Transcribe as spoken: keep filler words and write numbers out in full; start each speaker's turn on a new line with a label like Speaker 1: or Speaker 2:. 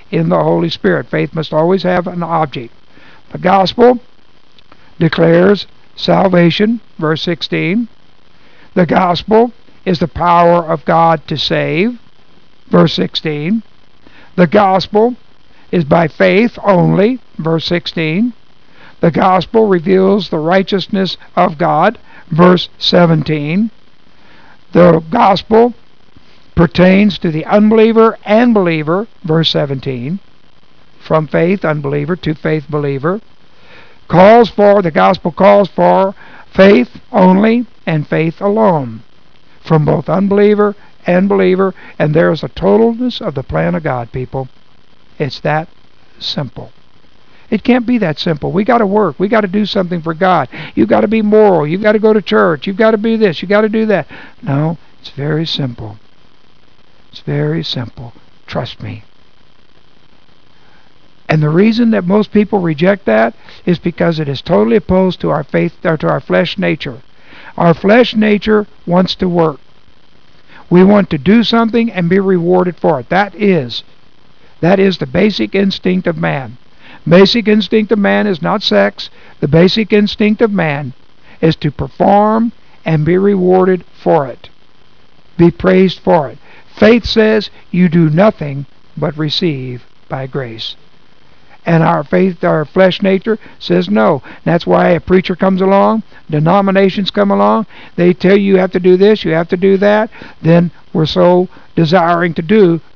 Speaker 1: in the Holy Spirit. Faith must always have an object. The gospel declares salvation, verse sixteen. The gospel is the power of God to save, verse sixteen. The gospel is by faith only, verse sixteen. The gospel reveals the righteousness of God, verse seventeen. The gospel pertains to the unbeliever and believer, verse seventeen. From faith unbeliever to faith believer. Calls for, the gospel calls for faith only and faith alone. From both unbeliever and believer, and there is a totalness of the plan of God, people. It's that simple. It can't be that simple. We got to work. We got to do something for God. You've got to be moral. You've got to go to church. You've got to do this. You've got to do that. No, it's very simple. It's very simple. Trust me. And the reason that most people reject that is because it is totally opposed to our faith, or to our flesh nature. Our flesh nature wants to work. We want to do something and be rewarded for it. That is, that is the basic instinct of man. Basic instinct of man is not sex. The basic instinct of man is to perform and be rewarded for it. Be praised for it. Faith says you do nothing but receive by grace. And our faith, our flesh nature says no. That's why a preacher comes along, denominations come along, they tell you you have to do this, you have to do that. Then we're so desiring to do